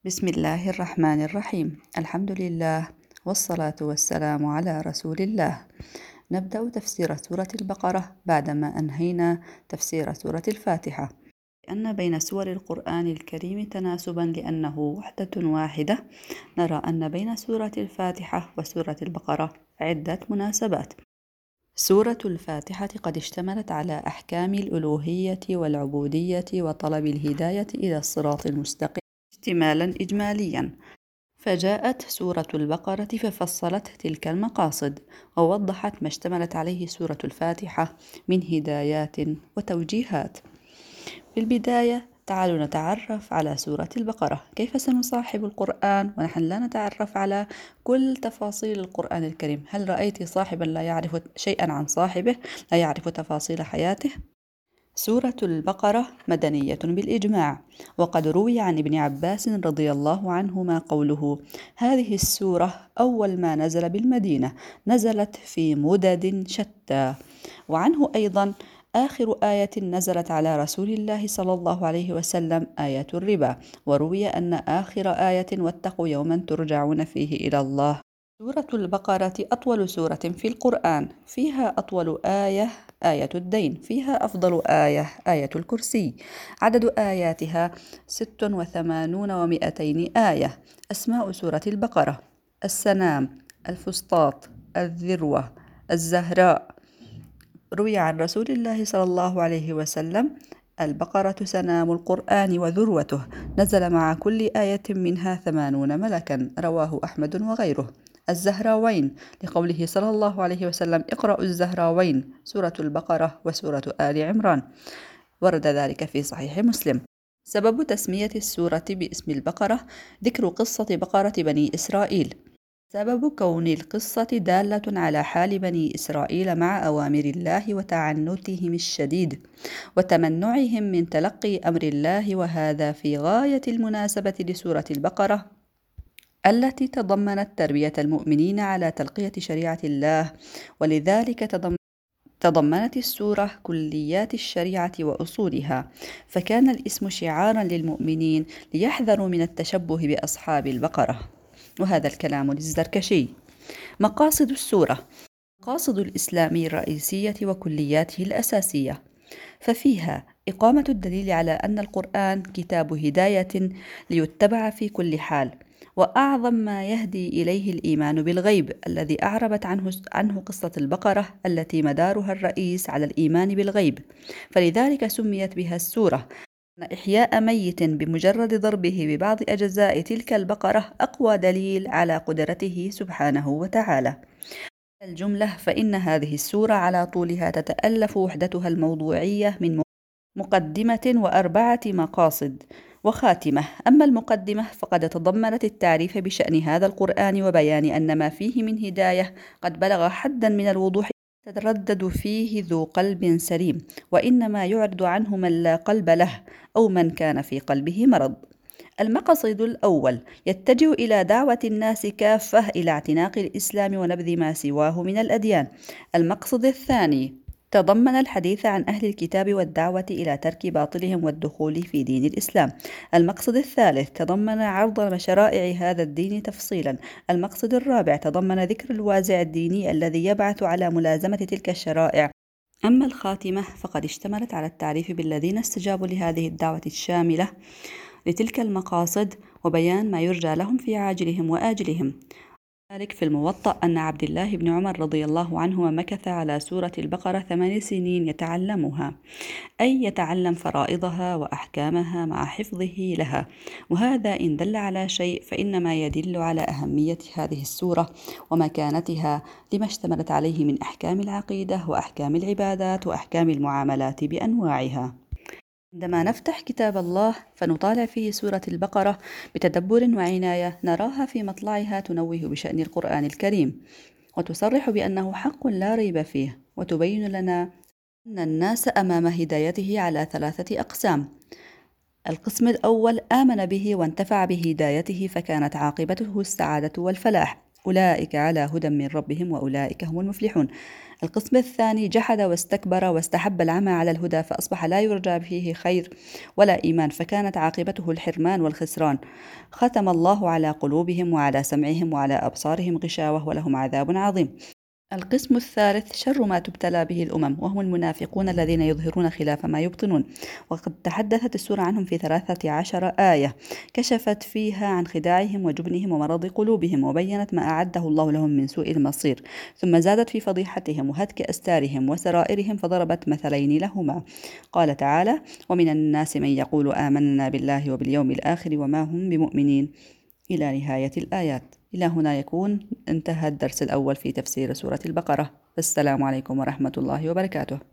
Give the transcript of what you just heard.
بسم الله الرحمن الرحيم. الحمد لله والصلاة والسلام على رسول الله. نبدأ تفسير سورة البقرة بعدما أنهينا تفسير سورة الفاتحة، لأن بين سور القرآن الكريم تناسبا لأنه وحدة واحدة. نرى أن بين سورة الفاتحة وسورة البقرة عدة مناسبات. سورة الفاتحة قد اشتملت على أحكام الألوهية والعبودية وطلب الهداية إلى الصراط المستقيم اشتمالا إجماليا، فجاءت سورة البقرة ففصلت تلك المقاصد ووضحت ما اشتملت عليه سورة الفاتحة من هدايات وتوجيهات. في البداية تعالوا نتعرف على سورة البقرة. كيف سنصاحب القرآن ونحن لا نتعرف على كل تفاصيل القرآن الكريم؟ هل رأيت صاحبا لا يعرف شيئا عن صاحبه، لا يعرف تفاصيل حياته؟ سورة البقرة مدنية بالإجماع، وقد روي عن ابن عباس رضي الله عنهما قوله: هذه السورة أول ما نزل بالمدينة، نزلت في مدد شتى. وعنه أيضا آخر آية نزلت على رسول الله صلى الله عليه وسلم آية الربا، وروي أن آخر آية: واتقوا يوما ترجعون فيه إلى الله. سورة البقرة أطول سورة في القرآن، فيها أطول آية الدين، فيها أفضل آية الكرسي. عدد آياتها 86 آية. أسماء سورة البقرة: السنام، الفسطاط، الذروة، الزهراء. روي عن رسول الله صلى الله عليه وسلم: البقرة سنام القرآن وذروته، نزل مع كل آية منها 80 ملكا. رواه أحمد وغيره. الزهراوين، لقوله صلى الله عليه وسلم: اقرأوا الزهراوين، سورة البقرة وسورة آل عمران. ورد ذلك في صحيح مسلم. سبب تسمية السورة باسم البقرة: ذكر قصة بقرة بني إسرائيل. سبب كون القصة دالة على حال بني إسرائيل مع أوامر الله وتعنتهم الشديد وتمنعهم من تلقي أمر الله، وهذا في غاية المناسبة لسورة البقرة التي تضمنت تربية المؤمنين على تلقية شريعة الله، ولذلك تضمنت السورة كليات الشريعة وأصولها، فكان الاسم شعارا للمؤمنين ليحذروا من التشبه بأصحاب البقرة. وهذا الكلام للزركشي. مقاصد السورة: مقاصد الإسلام الرئيسية وكلياته الأساسية، ففيها إقامة الدليل على أن القرآن كتاب هداية ليتبع في كل حال، وأعظم ما يهدي إليه الإيمان بالغيب الذي أعربت عنه قصة البقرة التي مدارها الرئيس على الإيمان بالغيب، فلذلك سميت بها السورة. أن إحياء ميت بمجرد ضربه ببعض أجزاء تلك البقرة أقوى دليل على قدرته سبحانه وتعالى. الجملة: فإن هذه السورة على طولها تتألف وحدتها الموضوعية من مقدمة و4 مقاصد وخاتمة. أما المقدمة فقد تضمنت التعريف بشأن هذا القرآن وبيان أن ما فيه من هداية قد بلغ حدا من الوضوح يتردد فيه ذو قلب سليم، وإنما يعرض عنه من لا قلب له أو من كان في قلبه مرض. المقصد الأول يتجه إلى دعوة الناس كافة إلى اعتناق الإسلام ونبذ ما سواه من الأديان. المقصد الثاني تضمن الحديث عن أهل الكتاب والدعوة إلى ترك باطلهم والدخول في دين الإسلام. المقصد الثالث تضمن عرض شرائع هذا الدين تفصيلا. المقصد الرابع تضمن ذكر الوازع الديني الذي يبعث على ملازمة تلك الشرائع. أما الخاتمة فقد اشتملت على التعريف بالذين استجابوا لهذه الدعوة الشاملة لتلك المقاصد وبيان ما يرجى لهم في عاجلهم وآجلهم. ذلك في الموطأ أن عبد الله بن عمر رضي الله عنهما مكث على سورة البقرة 8 سنين يتعلمها، أي يتعلم فرائضها وأحكامها مع حفظه لها. وهذا إن دل على شيء فإنما يدل على أهمية هذه السورة ومكانتها لما اشتملت عليه من أحكام العقيدة وأحكام العبادات وأحكام المعاملات بأنواعها. عندما نفتح كتاب الله فنطالع فيه سورة البقرة بتدبر وعناية، نراها في مطلعها تنوه بشأن القرآن الكريم وتصرح بأنه حق لا ريب فيه، وتبين لنا أن الناس أمام هدايته على 3 أقسام. القسم الأول آمن به وانتفع بهدايته فكانت عاقبته السعادة والفلاح. أولئك على هدى من ربهم وأولئك هم المفلحون. القسم الثاني: جحد واستكبر واستحب العمى على الهدى فأصبح لا يرجى فيه خير ولا إيمان، فكانت عاقبته الحرمان والخسران. ختم الله على قلوبهم وعلى سمعهم وعلى أبصارهم غشاوة ولهم عذاب عظيم. القسم الثالث: شر ما تبتلى به الأمم، وهم المنافقون الذين يظهرون خلاف ما يبطنون. وقد تحدثت السورة عنهم في 13 آية، كشفت فيها عن خداعهم وجبنهم ومرض قلوبهم، وبينت ما أعده الله لهم من سوء المصير، ثم زادت في فضيحتهم وهتك أستارهم وسرائرهم، فضربت مثلين لهما. قال تعالى: ومن الناس من يقول آمنا بالله وباليوم الآخر وما هم بمؤمنين، إلى نهاية الآيات. إلى هنا يكون انتهى الدرس الأول في تفسير سورة البقرة. السلام عليكم ورحمة الله وبركاته.